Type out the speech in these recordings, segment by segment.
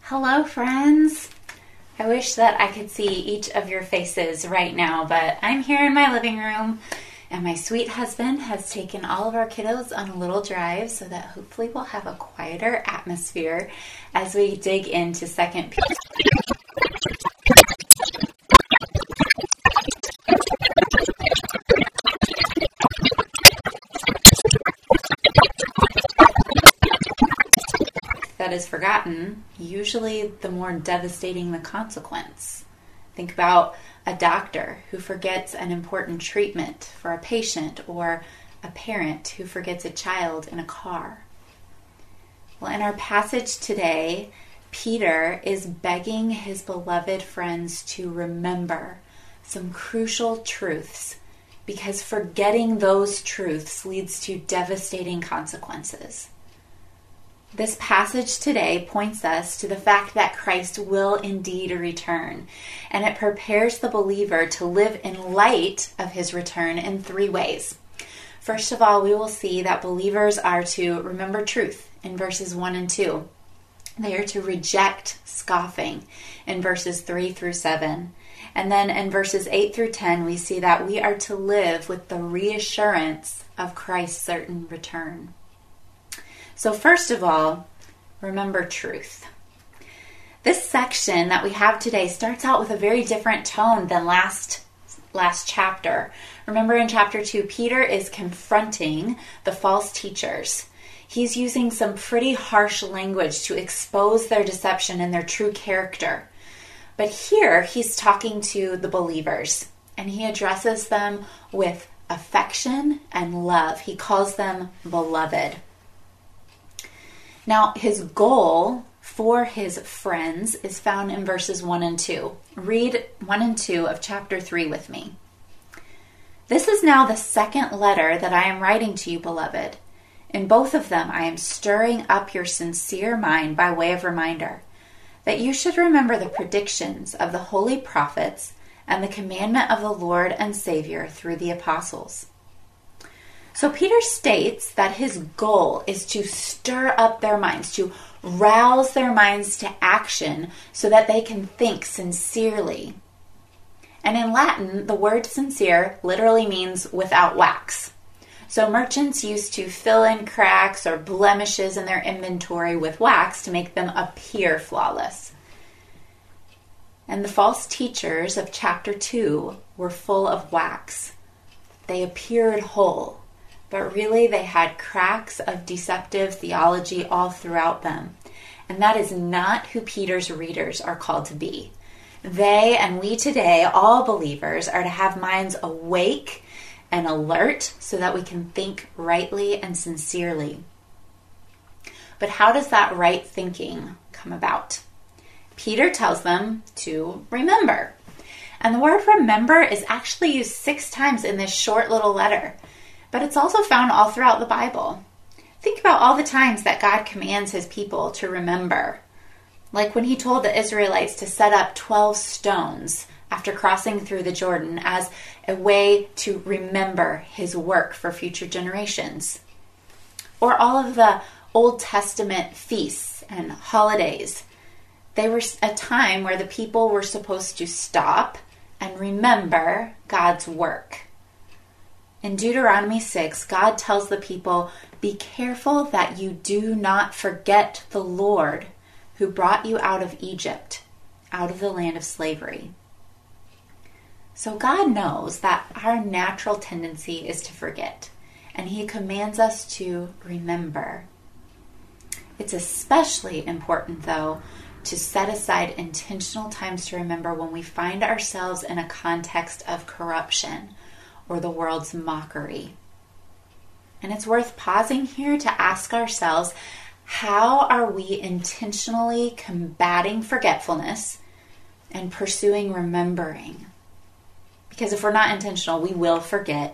Hello, friends. I wish that I could see each of your faces right now, but I'm here in my living room, and my sweet husband has taken all of our kiddos on a little drive so that hopefully we'll have a quieter atmosphere as we dig into 2 Peter. That is forgotten, usually the more devastating the consequence. Think about a doctor who forgets an important treatment for a patient, or a parent who forgets a child in a car. Well, in our passage today, Peter is begging his beloved friends to remember some crucial truths, because forgetting those truths leads to devastating consequences. This passage today points us to the fact that Christ will indeed return, and it prepares the believer to live in light of his return in 3 ways. First of all, we will see that believers are to remember truth in verses 1 and 2. They are to reject scoffing in verses 3 through 7. And then in verses 8 through 10, we see that we are to live with the reassurance of Christ's certain return. So first of all, remember truth. This section that we have today starts out with a very different tone than last chapter. Remember in chapter 2, Peter is confronting the false teachers. He's using some pretty harsh language to expose their deception and their true character. But here he's talking to the believers, and he addresses them with affection and love. He calls them beloved. Now, his goal for his friends is found in verses 1 and 2. Read 1 and 2 of chapter 3 with me. This is now the second letter that I am writing to you, beloved. In both of them, I am stirring up your sincere mind by way of reminder, that you should remember the predictions of the holy prophets and the commandment of the Lord and Savior through the apostles. So Peter states that his goal is to stir up their minds, to rouse their minds to action so that they can think sincerely. And in Latin, the word sincere literally means without wax. So merchants used to fill in cracks or blemishes in their inventory with wax to make them appear flawless. And the false teachers of chapter 2 were full of wax. They appeared whole, but really they had cracks of deceptive theology all throughout them. And that is not who Peter's readers are called to be. They and we today, all believers, are to have minds awake and alert so that we can think rightly and sincerely. But how does that right thinking come about? Peter tells them to remember. And the word remember is actually used 6 times in this short little letter. But it's also found all throughout the Bible. Think about all the times that God commands his people to remember. Like when he told the Israelites to set up 12 stones after crossing through the Jordan as a way to remember his work for future generations. Or all of the Old Testament feasts and holidays. They were a time where the people were supposed to stop and remember God's work. In Deuteronomy 6, God tells the people, "Be careful that you do not forget the Lord who brought you out of Egypt, out of the land of slavery." So God knows that our natural tendency is to forget, and he commands us to remember. It's especially important, though, to set aside intentional times to remember when we find ourselves in a context of corruption or the world's mockery. And it's worth pausing here to ask ourselves, how are we intentionally combating forgetfulness and pursuing remembering? Because if we're not intentional, we will forget.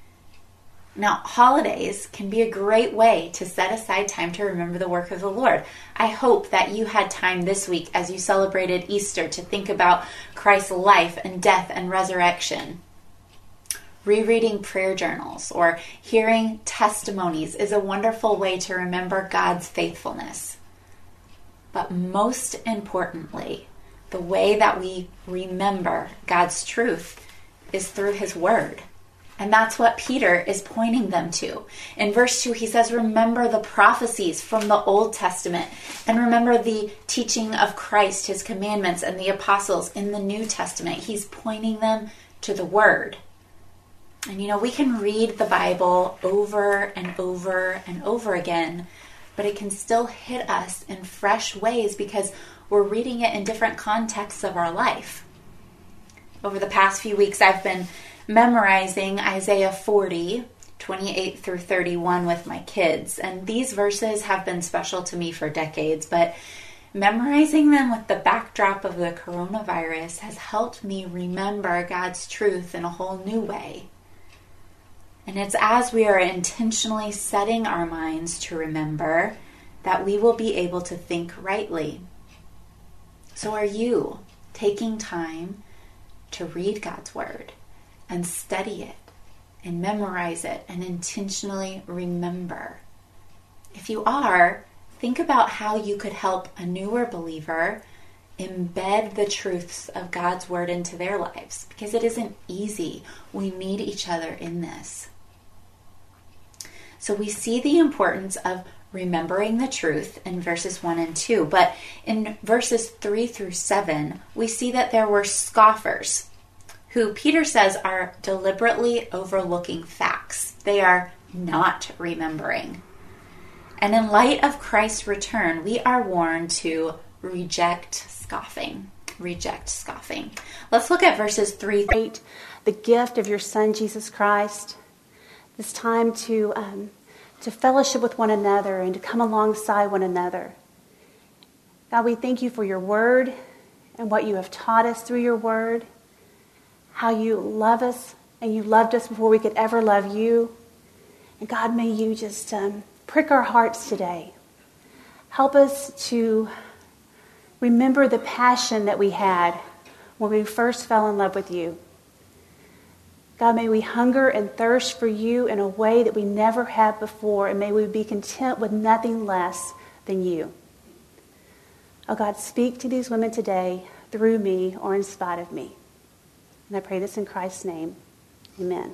Now, holidays can be a great way to set aside time to remember the work of the Lord. I hope that you had time this week as you celebrated Easter to think about Christ's life and death and resurrection. Rereading prayer journals or hearing testimonies is a wonderful way to remember God's faithfulness. But most importantly, the way that we remember God's truth is through his word. And that's what Peter is pointing them to. In verse 2, he says, remember the prophecies from the Old Testament and remember the teaching of Christ, his commandments, and the apostles in the New Testament. He's pointing them to the word. And we can read the Bible over and over and over again, but it can still hit us in fresh ways because we're reading it in different contexts of our life. Over the past few weeks, I've been memorizing Isaiah 40, 28 through 31 with my kids. And these verses have been special to me for decades, but memorizing them with the backdrop of the coronavirus has helped me remember God's truth in a whole new way. And it's as we are intentionally setting our minds to remember that we will be able to think rightly. So are you taking time to read God's word and study it and memorize it and intentionally remember? If you are, think about how you could help a newer believer embed the truths of God's word into their lives, because it isn't easy. We need each other in this. So we see the importance of remembering the truth in verses 1 and 2. But in verses 3 through 7, we see that there were scoffers who Peter says are deliberately overlooking facts. They are not remembering. And in light of Christ's return, we are warned to reject scoffing. Reject scoffing. Let's look at verses 3 through 8. The gift of your Son, Jesus Christ. This time to fellowship with one another and to come alongside one another. God, we thank you for your word and what you have taught us through your word, how you love us and you loved us before we could ever love you. And God, may you just prick our hearts today. Help us to remember the passion that we had when we first fell in love with you. God, may we hunger and thirst for you in a way that we never have before, and may we be content with nothing less than you. Oh God, speak to these women today through me or in spite of me. And I pray this in Christ's name. Amen.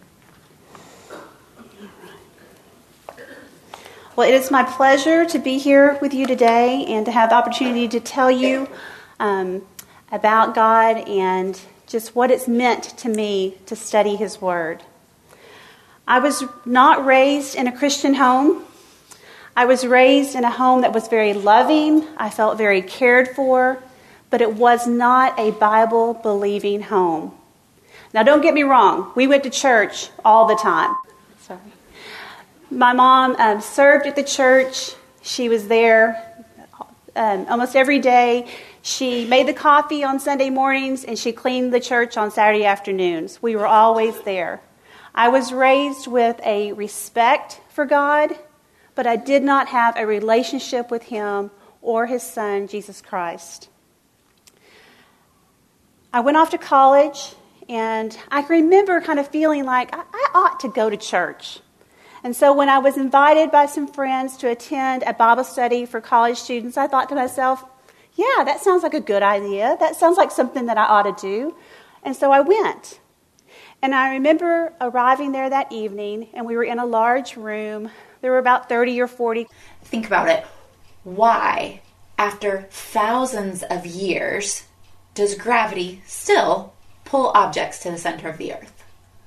Well, it is my pleasure to be here with you today and to have the opportunity to tell you about God and just what it's meant to me to study his word. I was not raised in a Christian home. I was raised in a home that was very loving. I felt very cared for, but it was not a Bible-believing home. Now, don't get me wrong. We went to church all the time. Sorry. My mom served at the church. She was there almost every day. She made the coffee on Sunday mornings, and she cleaned the church on Saturday afternoons. We were always there. I was raised with a respect for God, but I did not have a relationship with him or his son, Jesus Christ. I went off to college, and I remember kind of feeling like I ought to go to church. And so when I was invited by some friends to attend a Bible study for college students, I thought to myself, yeah, that sounds like a good idea. That sounds like something that I ought to do. And so I went. And I remember arriving there that evening, and we were in a large room. There were about 30 or 40. Think about it. Why, after thousands of years, does gravity still pull objects to the center of the earth?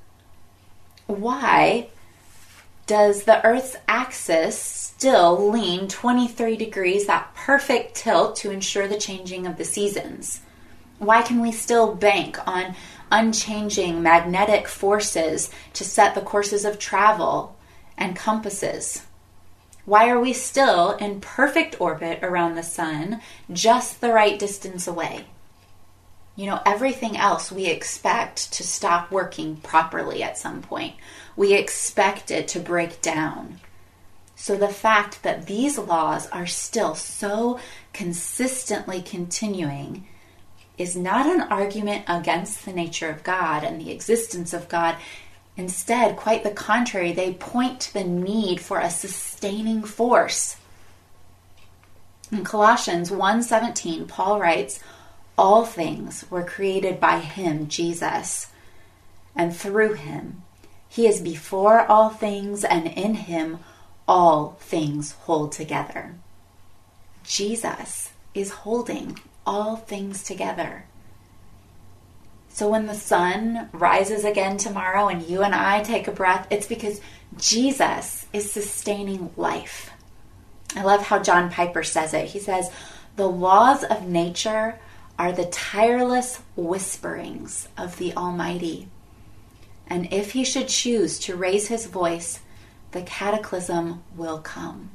Why does the Earth's axis still lean 23 degrees, that perfect tilt to ensure the changing of the seasons? Why can we still bank on unchanging magnetic forces to set the courses of travel and compasses? Why are we still in perfect orbit around the sun, just the right distance away? Everything else we expect to stop working properly at some point. We expect it to break down. So the fact that these laws are still so consistently continuing is not an argument against the nature of God and the existence of God. Instead, quite the contrary, they point to the need for a sustaining force. In Colossians 1:17, Paul writes, "All things were created by him, Jesus, and through him. He is before all things, and in him all things hold together." Jesus is holding all things together. So when the sun rises again tomorrow and you and I take a breath, it's because Jesus is sustaining life. I love how John Piper says it. He says, "The laws of nature are the tireless whisperings of the Almighty. And if he should choose to raise his voice, the cataclysm will come."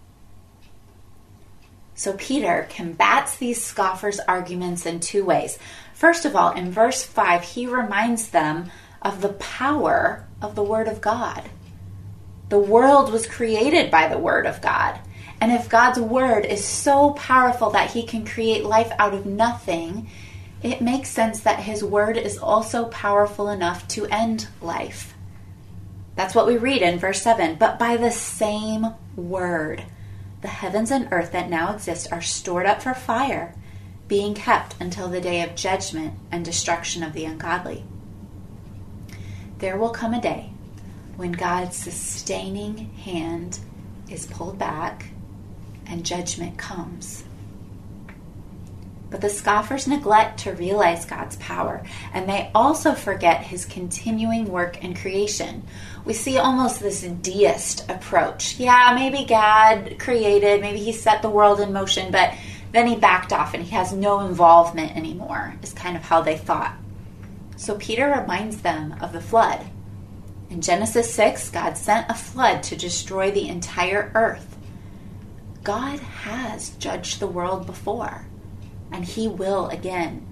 So Peter combats these scoffers' arguments in two ways. First of all, in verse 5, he reminds them of the power of the Word of God. The world was created by the Word of God. And if God's Word is so powerful that he can create life out of nothing, it makes sense that his Word is also powerful enough to end life. That's what we read in verse 7. "But by the same Word, the heavens and earth that now exist are stored up for fire, being kept until the day of judgment and destruction of the ungodly." There will come a day when God's sustaining hand is pulled back and judgment comes. But the scoffers neglect to realize God's power, and they also forget his continuing work in creation. We see almost this deist approach. Yeah, maybe God created, maybe he set the world in motion, but then he backed off and he has no involvement anymore, is kind of how they thought. So Peter reminds them of the flood. In Genesis 6, God sent a flood to destroy the entire earth. God has judged the world before, and he will again.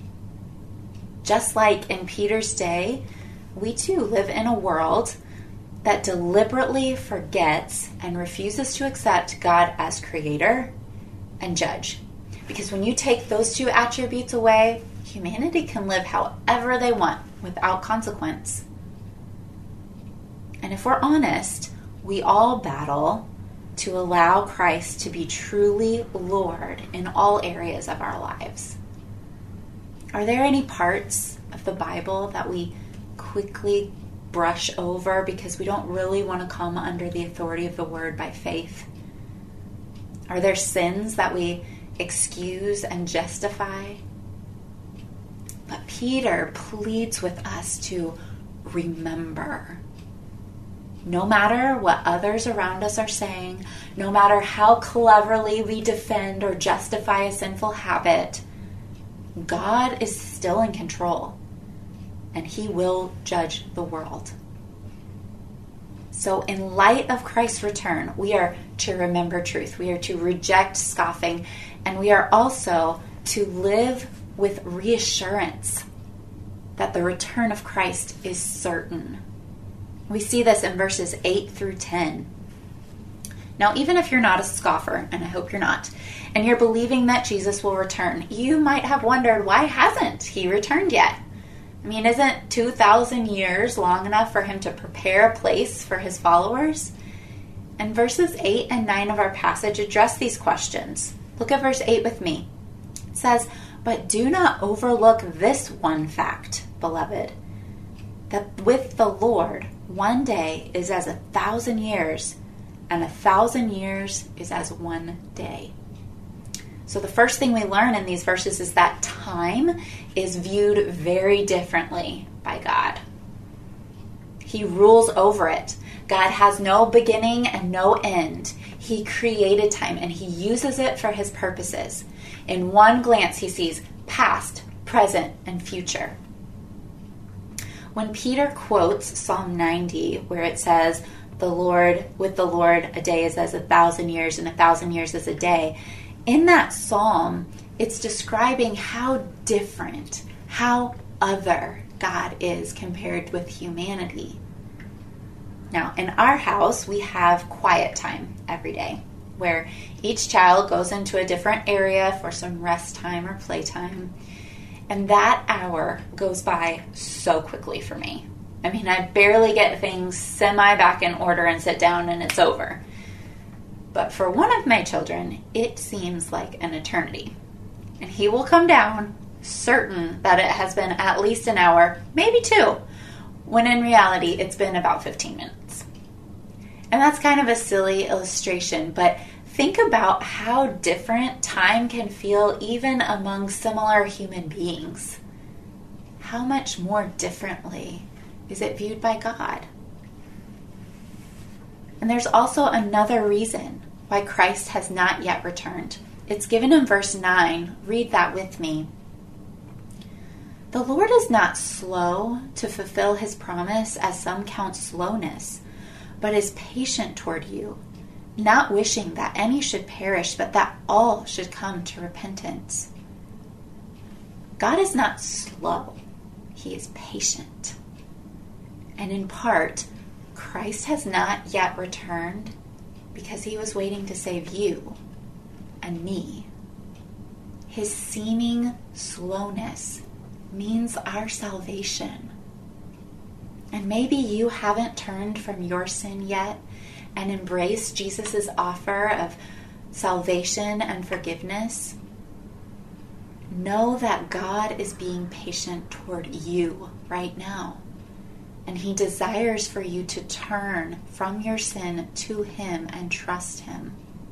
Just like in Peter's day, we too live in a world that deliberately forgets and refuses to accept God as creator and judge. Because when you take those two attributes away, humanity can live however they want without consequence. And if we're honest, we all battle to allow Christ to be truly Lord in all areas of our lives. Are there any parts of the Bible that we quickly brush over because we don't really want to come under the authority of the Word by faith? Are there sins that we excuse and justify? But Peter pleads with us to remember. No matter what others around us are saying, no matter how cleverly we defend or justify a sinful habit, God is still in control, and he will judge the world. So in light of Christ's return, we are to remember truth. We are to reject scoffing, and we are also to live with reassurance that the return of Christ is certain. We see this in verses 8 through 10. Now, even if you're not a scoffer, and I hope you're not, and you're believing that Jesus will return, you might have wondered, why hasn't he returned yet? I mean, isn't 2,000 years long enough for him to prepare a place for his followers? And verses 8 and 9 of our passage address these questions. Look at verse 8 with me. It says, "But do not overlook this one fact, beloved, that with the Lord, one day is as 1,000 years, and 1,000 years is as one day." So the first thing we learn in these verses is that time is viewed very differently by God. He rules over it. God has no beginning and no end. He created time, and he uses it for his purposes. In one glance, he sees past, present, and future. When Peter quotes Psalm 90, where it says, with the Lord, a day is as 1,000 years, and 1,000 years is a day, in that psalm, it's describing how different, how other God is compared with humanity. Now, in our house, we have quiet time every day, where each child goes into a different area for some rest time or playtime. And that hour goes by so quickly for me. I mean, I barely get things semi back in order and sit down and it's over. but for one of my children, it seems like an eternity. And he will come down, certain that it has been at least an hour, maybe 2, when in reality it's been about 15 minutes. And that's kind of a silly illustration, but think about how different time can feel even among similar human beings. How much more differently is it viewed by God? And there's also another reason why Christ has not yet returned. It's given in verse 9. Read that with me. The Lord is not slow to fulfill his promise, as some count slowness, but is patient toward you, not wishing that any should perish, but that all should come to repentance. God is not slow. He is patient. And in part, Christ has not yet returned because he was waiting to save you and me. His seeming slowness means our salvation. And maybe you haven't turned from your sin yet and embraced Jesus' offer of salvation and forgiveness. Know that God is being patient toward you right now. And he desires for you to turn from your sin to him and trust him.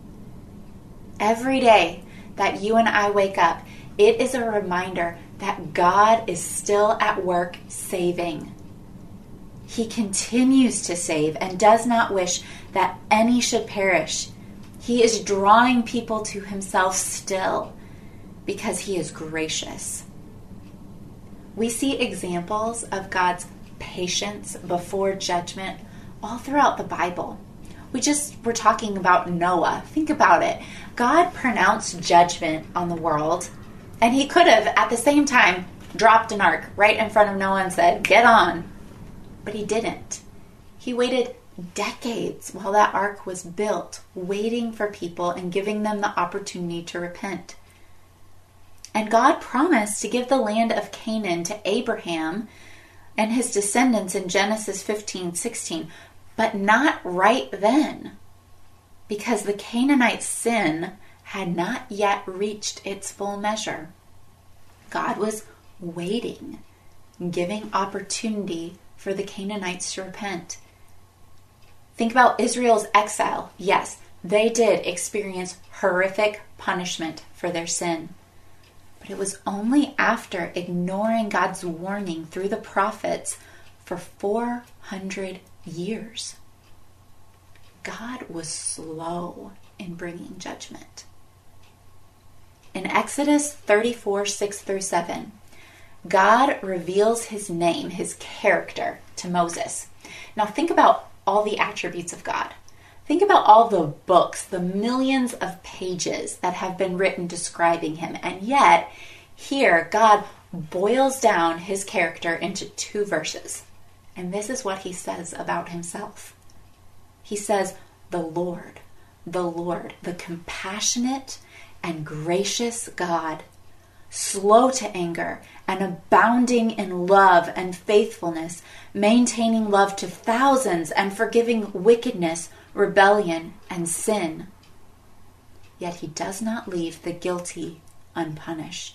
Every day that you and I wake up, it is a reminder that God is still at work saving. He continues to save and does not wish that any should perish. He is drawing people to himself still because he is gracious. We see examples of God's patience before judgment all throughout the Bible. We're talking about Noah. Think about it. God pronounced judgment on the world, and he could have at the same time dropped an ark right in front of Noah and said, "Get on." But he didn't. He waited decades while that ark was built, waiting for people and giving them the opportunity to repent. And God promised to give the land of Canaan to Abraham and his descendants in Genesis 15:16, but not right then, because the Canaanites' sin had not yet reached its full measure. God was waiting, giving opportunity for the Canaanites to repent. Think about Israel's exile. Yes, they did experience horrific punishment for their sin. But it was only after ignoring God's warning through the prophets for 400 years. God was slow in bringing judgment. In Exodus 34:6-7, God reveals his name, his character, to Moses. Now think about all the attributes of God. Think about all the books, the millions of pages that have been written describing him. And yet, here, God boils down his character into 2 verses. And this is what he says about himself. He says, the Lord, the compassionate and gracious God, slow to anger and abounding in love and faithfulness, maintaining love to thousands and forgiving wickedness, rebellion, and sin. Yet he does not leave the guilty unpunished.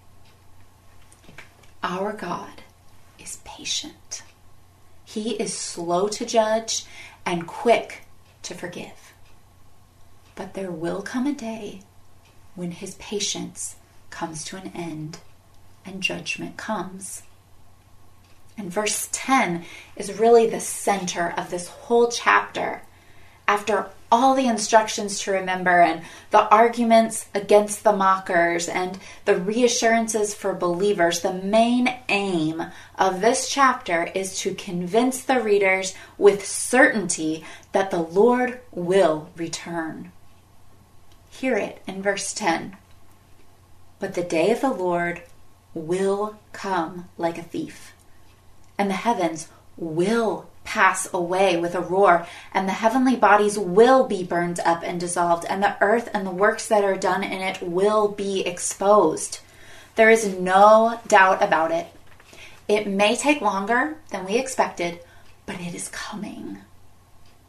Our God is patient. He is slow to judge and quick to forgive. But there will come a day when his patience comes to an end and judgment comes. And verse 10 is really the center of this whole chapter. After all the instructions to remember and the arguments against the mockers and the reassurances for believers, the main aim of this chapter is to convince the readers with certainty that the Lord will return. Hear it in verse 10. But the day of the Lord will come like a thief, and the heavens will pass away with a roar, and the heavenly bodies will be burned up and dissolved, and the earth and the works that are done in it will be exposed. There is no doubt about it. It may take longer than we expected, but it is coming.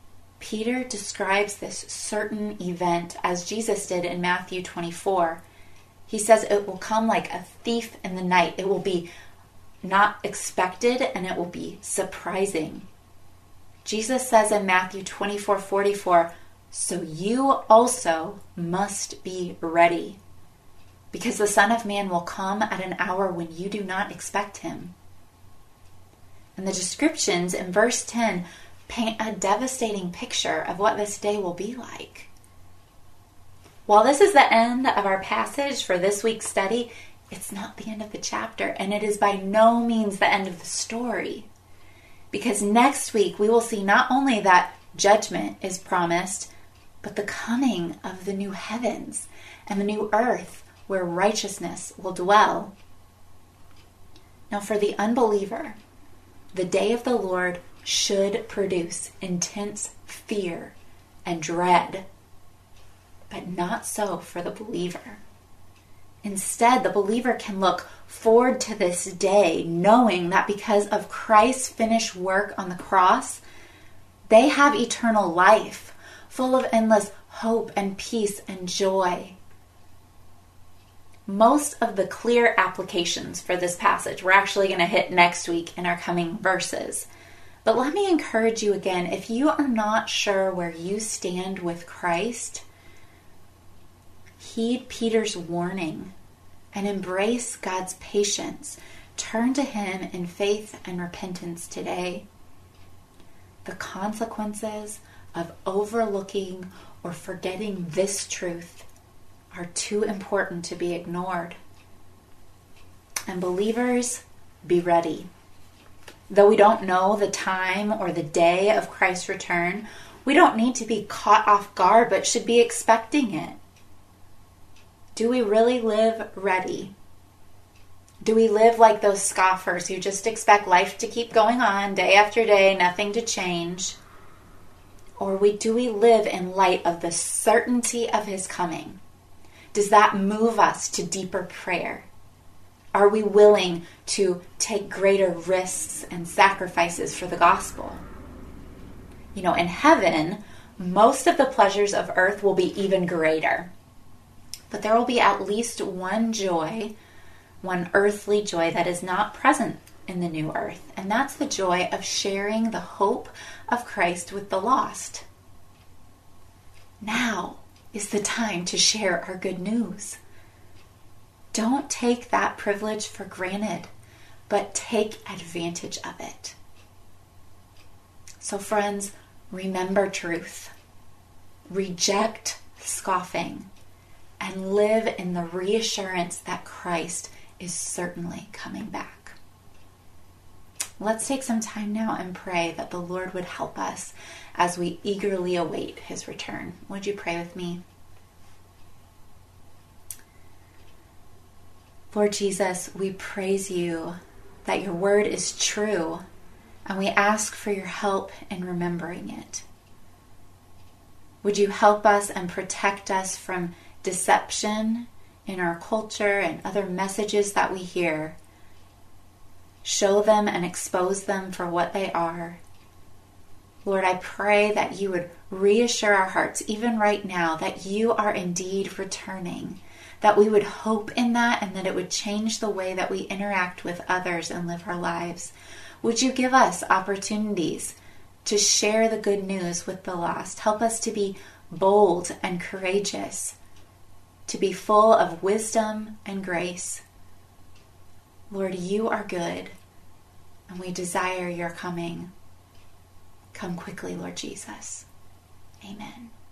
Peter describes this certain event as Jesus did in Matthew 24. He says it will come like a thief in the night. It will be not expected and it will be surprising. Jesus says in Matthew 24:44, so you also must be ready, because the Son of Man will come at an hour when you do not expect him. And the descriptions in verse 10 paint a devastating picture of what this day will be like. While this is the end of our passage for this week's study, it's not the end of the chapter, and it is by no means the end of the story. Because next week we will see not only that judgment is promised, but the coming of the new heavens and the new earth where righteousness will dwell. Now for the unbeliever, the day of the Lord should produce intense fear and dread, but not so for the believer. Instead, the believer can look forward to this day knowing that because of Christ's finished work on the cross, they have eternal life, full of endless hope and peace and joy. Most of the clear applications for this passage we're actually going to hit next week in our coming verses. But let me encourage you again, if you are not sure where you stand with Christ, heed Peter's warning and embrace God's patience. Turn to him in faith and repentance today. The consequences of overlooking or forgetting this truth are too important to be ignored. And believers, be ready. Though we don't know the time or the day of Christ's return, we don't need to be caught off guard, but should be expecting it. Do we really live ready? Do we live like those scoffers who just expect life to keep going on day after day, nothing to change? Or do we live in light of the certainty of his coming? Does that move us to deeper prayer? Are we willing to take greater risks and sacrifices for the gospel? You know, in heaven, most of the pleasures of earth will be even greater. But there will be at least one joy, one earthly joy that is not present in the new earth. And that's the joy of sharing the hope of Christ with the lost. Now is the time to share our good news. Don't take that privilege for granted, but take advantage of it. So friends, remember truth, reject scoffing, and live in the reassurance that Christ is certainly coming back. Let's take some time now and pray that the Lord would help us as we eagerly await his return. Would you pray with me? Lord Jesus, we praise you that your word is true, and we ask for your help in remembering it. Would you help us and protect us from deception in our culture and other messages that we hear? Show them and expose them for what they are. Lord, I pray that you would reassure our hearts, even right now, that you are indeed returning, that we would hope in that and that it would change the way that we interact with others and live our lives. Would you give us opportunities to share the good news with the lost? Help us to be bold and courageous, to be full of wisdom and grace. Lord, you are good, and we desire your coming. Come quickly, Lord Jesus. Amen.